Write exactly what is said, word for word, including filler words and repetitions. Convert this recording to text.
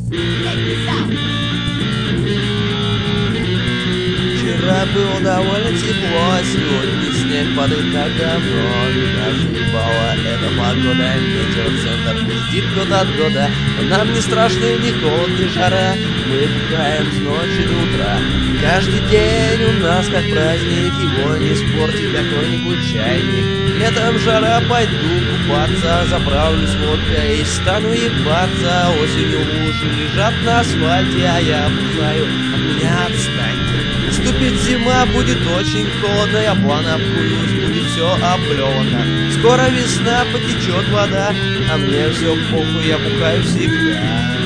Вчера было довольно тепло, сегодня снег падает так давно. Меня заебала эта погода, метеоцентр пиздит год от года. Но нам не страшно ни холод, ни жара, мы бухаем с ночи до утра. Каждый день у нас как праздник, его не испортит какой-нибудь чайник. Летом жара, пойду купаться, заправлюсь водкой и стану ебаться. Осенью лужи лежат на асфальте, а я бухаю, от меня отстаньте. Наступит зима, будет очень холодно, я план обкурюсь, будет все облевано. Скоро весна, потечет вода, а мне все похуй, я бухаю всегда.